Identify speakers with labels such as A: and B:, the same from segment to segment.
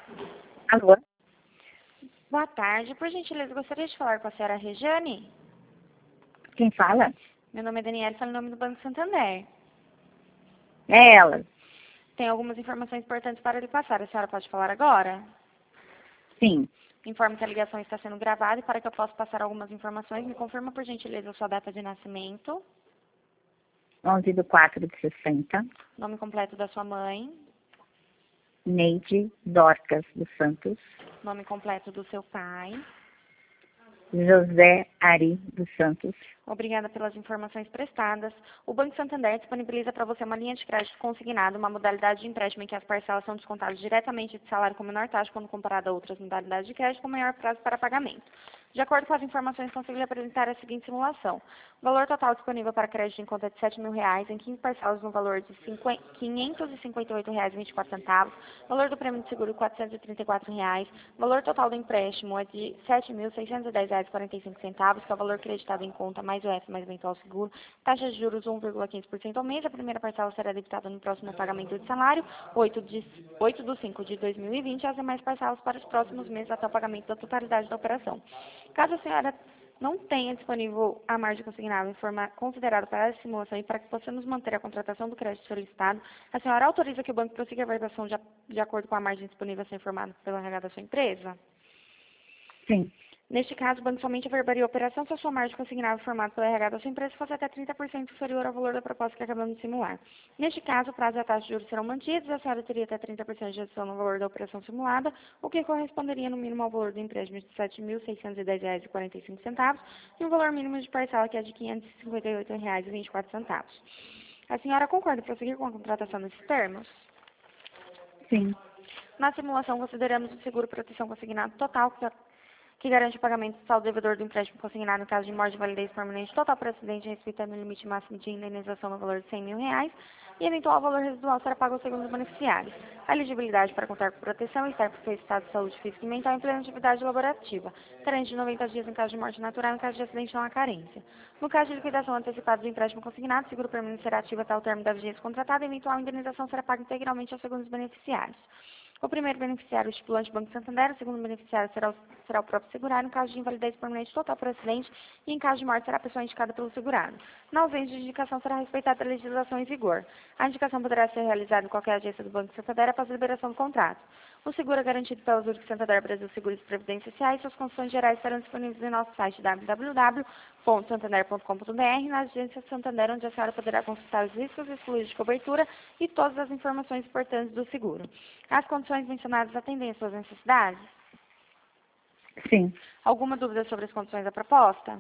A: Alô?
B: Boa tarde. Por gentileza, gostaria de falar com a senhora Rejane?
A: Quem fala?
B: Meu nome é Daniela, falo em nome do Banco Santander.
A: É ela.
B: Tem algumas informações importantes para lhe passar. A senhora pode falar agora?
A: Sim.
B: Informo que a ligação está sendo gravada e para que eu possa passar algumas informações, me confirma por gentileza a sua data de nascimento,
A: 11/4/60.
B: nome completo da sua mãe,
A: Neide Dorcas dos Santos.
B: nome completo do seu pai.
A: José Ari dos Santos.
B: Obrigada pelas informações prestadas. O Banco Santander disponibiliza para você uma linha de crédito consignado, uma modalidade de empréstimo em que as parcelas são descontadas diretamente de salário com menor taxa quando comparado a outras modalidades de crédito com maior prazo para pagamento. De acordo com as informações, consigo lhe apresentar a seguinte simulação. O valor total disponível para crédito em conta é de R$ 7.000, em 15 parcelas no valor de R$ 558,24. Valor do prêmio de seguro R$ 434. Valor total do empréstimo é de R$ 7.610,45, que é o valor creditado em conta mais o F mais eventual seguro. Taxa de juros 1,15% ao mês. A primeira parcela será debitada no próximo pagamento de salário, 8/5/2020, e as demais parcelas para os próximos meses até o pagamento da totalidade da operação. Caso a senhora não tenha disponível a margem consignada considerada para essa simulação e para que possamos manter a contratação do crédito solicitado, a senhora autoriza que o banco prossiga a verbação de acordo com a margem disponível a ser informada pela RH da sua empresa?
A: Sim.
B: Neste caso, o banco somente averbaria a operação se a sua margem consignada formada pela RH da sua empresa fosse até 30% inferior ao valor da proposta que acabamos de simular. Neste caso, o prazo e a taxa de juros serão mantidos, a senhora teria até 30% de adição no valor da operação simulada, o que corresponderia no mínimo ao valor do empréstimo de R$ 7.610,45 e um valor mínimo de parcela que é de R$ 558,24. A senhora concorda em prosseguir com a contratação nesses termos?
A: Sim.
B: Na simulação, consideramos o seguro proteção consignado total, que garante o pagamento do saldo devedor do empréstimo consignado em caso de morte de validez permanente total por acidente, respeitando o limite máximo de indenização no valor de R$ 100.000, e eventual valor residual será pago aos segundos beneficiários. A elegibilidade para contar com proteção e estar por seu estado de saúde física e mental em plena atividade laborativa, carente de 90 dias em caso de morte natural, em caso de acidente não há carência. No caso de liquidação antecipada do empréstimo consignado, o seguro permanecerá ativo até o termo da vigência contratada e eventual indenização será paga integralmente aos segundos beneficiários. O primeiro beneficiário, o estipulante Banco Santander, o segundo beneficiário será o próprio segurado, em caso de invalidez permanente total por acidente, e em caso de morte será a pessoa indicada pelo segurado. Na ausência de indicação, será respeitada a legislação em vigor. A indicação poderá ser realizada em qualquer agência do Banco Santander após a liberação do contrato. O seguro é garantido pela Zurich Santander Brasil Seguros e Previdência Social e suas condições gerais estarão disponíveis em nosso site www.santander.com.br, na agência Santander, onde a senhora poderá consultar os riscos e fluidos de cobertura e todas as informações importantes do seguro. As condições mencionadas atendem às suas necessidades?
A: Sim.
B: Alguma dúvida sobre as condições da proposta?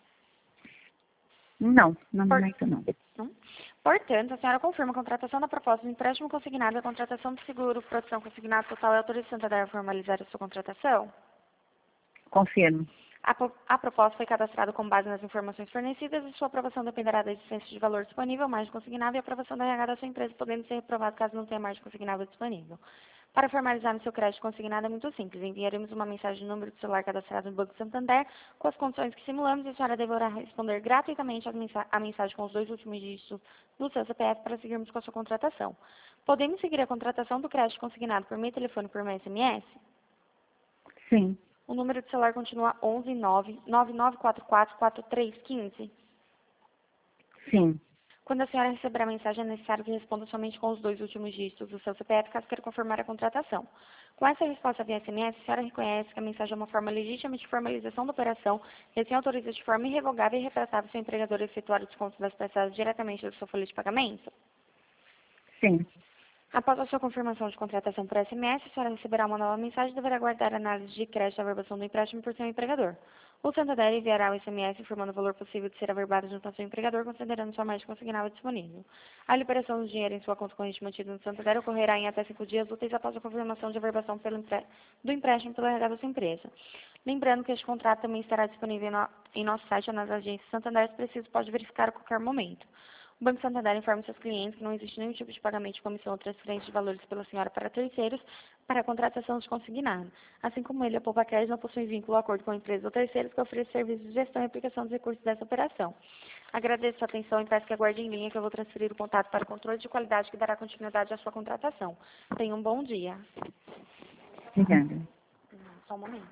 A: Não, no momento não.
B: Não? Portanto, a senhora confirma a contratação da proposta de empréstimo consignado e a contratação do seguro, produção consignado total e autoriza a Santander a formalizar a sua contratação?
A: Confirmo.
B: A proposta foi cadastrada com base nas informações fornecidas e sua aprovação dependerá da existência de valor disponível, margem consignável e aprovação da RH da sua empresa, podendo ser reprovado caso não tenha margem consignável disponível. Para formalizar no seu crédito consignado é muito simples. Enviaremos uma mensagem no número de celular cadastrado no Banco Santander com as condições que simulamos e a senhora deverá responder gratuitamente a mensagem com os 2 últimos dígitos do seu CPF para seguirmos com a sua contratação. Podemos seguir a contratação do crédito consignado por meio telefone por meio SMS?
A: Sim.
B: O número de celular continua 11 9 9944 4315.
A: Sim.
B: Quando a senhora receber a mensagem, é necessário que responda somente com os 2 últimos dígitos do seu CPF, caso queira confirmar a contratação. Com essa resposta via SMS, a senhora reconhece que a mensagem é uma forma legítima de formalização da operação e assim autoriza de forma irrevogável e irretratável seu empregador a efetuar o desconto das parcelas diretamente do seu folha de pagamento?
A: Sim.
B: Após a sua confirmação de contratação por SMS, a senhora receberá uma nova mensagem e deverá aguardar a análise de crédito da averbação do empréstimo por seu empregador. O Santander enviará o SMS informando o valor possível de ser averbado junto ao seu empregador, considerando sua margem consignável disponível. A liberação do dinheiro em sua conta corrente mantida no Santander ocorrerá em até 5 dias úteis após a confirmação de averbação do empréstimo pela RH da sua empresa. Lembrando que este contrato também estará disponível em nosso site ou nas agências Santander, se preciso, pode verificar a qualquer momento. O Banco Santander informa seus clientes que não existe nenhum tipo de pagamento de comissão ou transferência de valores pela senhora para terceiros para a contratação de consignado. Assim como ele, a Poupa Crédito não possui vínculo ou acordo com a empresa ou terceiros que ofereça serviços de gestão e aplicação dos recursos dessa operação. Agradeço sua atenção e peço que aguarde em linha que eu vou transferir o contato para o controle de qualidade que dará continuidade à sua contratação. Tenha um bom dia.
A: Obrigada.
B: Só um momento.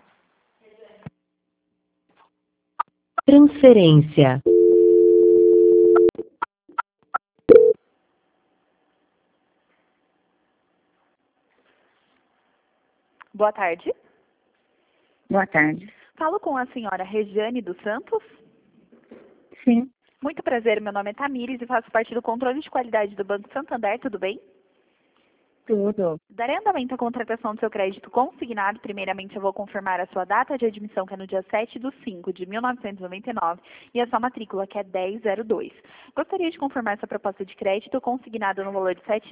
C: Transferência.
D: Boa tarde.
A: Boa tarde.
D: Falo com a senhora Regiane dos Santos.
A: Sim,
D: Muito prazer, meu nome é Tamires e faço parte do controle de qualidade do Banco Santander, tudo bem?
A: tudo.
D: Darei andamento à contratação do seu crédito consignado. Primeiramente, eu vou confirmar a sua data de admissão, que é no dia 7/5/1999, e a sua matrícula, que é 1002. Gostaria de confirmar essa proposta de crédito consignada no valor de R$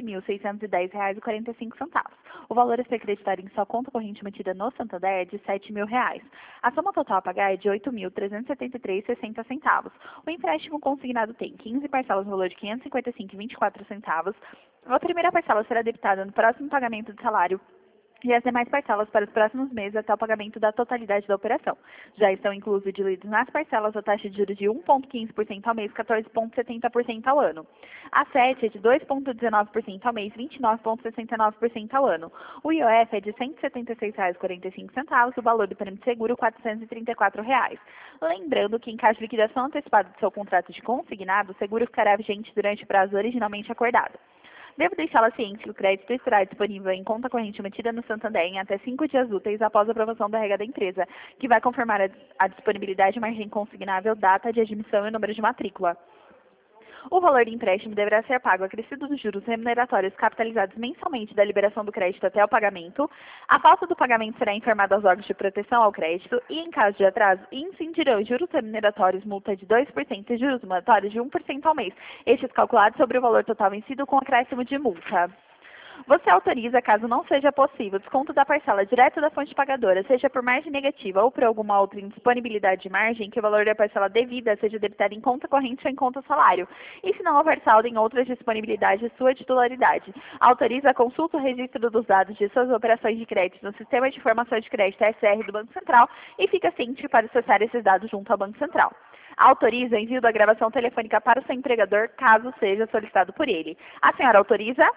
D: 7.610,45. O valor a ser acreditado em sua conta corrente mantida no Santander é de R$ 7.000. A soma total a pagar é de R$ 8.373,60. O empréstimo consignado tem 15 parcelas no valor de R$ 555,24. A primeira parcela será debitada no próximo pagamento do salário e as demais parcelas para os próximos meses até o pagamento da totalidade da operação. Já estão inclusos e diluídos nas parcelas a taxa de juros de 1,15% ao mês, 14,70% ao ano. A 7 é de 2,19% ao mês, 29,69% ao ano. O IOF é de R$ 176,45 e o valor do prêmio de seguro R$ 434. Lembrando que, em caso de liquidação antecipada do seu contrato de consignado, o seguro ficará vigente durante o prazo originalmente acordado. Devo deixá-la ciente que o crédito estará disponível em conta corrente mantida no Santander em até 5 dias úteis após a aprovação da regra da empresa, que vai confirmar a disponibilidade de margem consignável, data de admissão e número de matrícula. O valor do empréstimo deverá ser pago acrescido dos juros remuneratórios capitalizados mensalmente da liberação do crédito até o pagamento. A falta do pagamento será informada aos órgãos de proteção ao crédito e, em caso de atraso, incidirão juros remuneratórios, multa de 2% e juros moratórios de 1% ao mês, estes calculados sobre o valor total vencido com acréscimo de multa. Você autoriza, caso não seja possível, o desconto da parcela direto da fonte pagadora, seja por margem negativa ou por alguma outra indisponibilidade de margem, que o valor da parcela devida seja debitado em conta corrente ou em conta salário, e se não houver saldo em outras disponibilidades de sua titularidade. Autoriza a consulta ou registro dos dados de suas operações de crédito no Sistema de Informação de Crédito SR do Banco Central e fica ciente para acessar esses dados junto ao Banco Central. Autoriza o envio da gravação telefônica para o seu empregador, caso seja solicitado por ele. A senhora autoriza?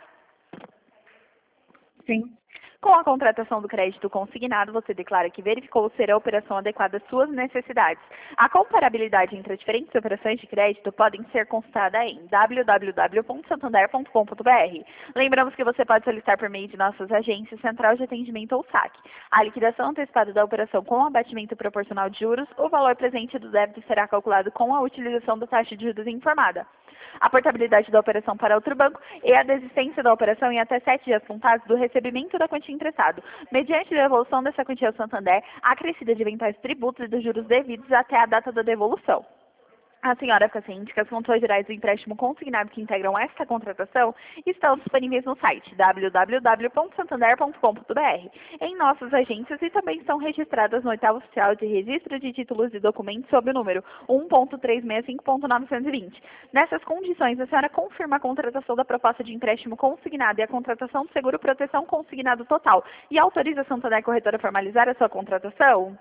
A: Sim,
D: Com a contratação do crédito consignado, você declara que verificou ser a operação adequada às suas necessidades. A comparabilidade entre as diferentes operações de crédito podem ser consultada em www.santander.com.br. Lembramos que você pode solicitar por meio de nossas agências, central de atendimento ou saque. A liquidação antecipada da operação com abatimento proporcional de juros, o valor presente do débito será calculado com a utilização da taxa de juros informada. A portabilidade da operação para outro banco e a desistência da operação em até 7 dias contados do recebimento da quantia emprestado, mediante devolução dessa quantia ao Santander, acrescida de eventuais tributos e dos juros devidos até a data da devolução. A senhora fica ciente que as condições gerais do empréstimo consignado que integram esta contratação estão disponíveis no site www.santander.com.br, em nossas agências e também estão registradas no oitavo oficial de registro de títulos e documentos sob o número 1.365.920. Nessas condições, a senhora confirma a contratação da proposta de empréstimo consignado e a contratação do seguro proteção consignado total e autoriza a Santander Corretora a formalizar a sua contratação?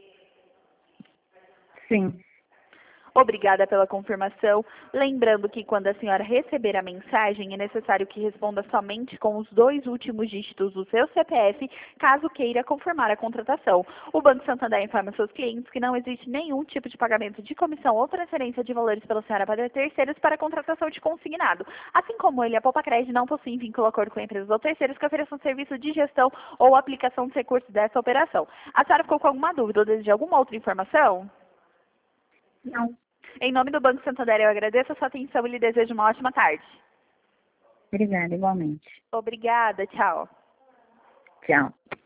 A: sim.
D: Obrigada pela confirmação. Lembrando que quando a senhora receber a mensagem, é necessário que responda somente com os 2 últimos dígitos do seu CPF, caso queira confirmar a contratação. O Banco Santander informa seus clientes que não existe nenhum tipo de pagamento de comissão ou transferência de valores pela senhora para terceiros para a contratação de consignado. Assim como ele, a Poupa-Crédito não possui vínculo ou acordo com empresas ou terceiros que ofereçam serviço de gestão ou aplicação de recursos dessa operação. A senhora ficou com alguma dúvida ou deseja alguma outra informação?
A: Não.
D: Em nome do Banco Santander, eu agradeço a sua atenção e lhe desejo uma ótima tarde.
A: Obrigada, igualmente.
D: Obrigada, tchau.
A: Tchau.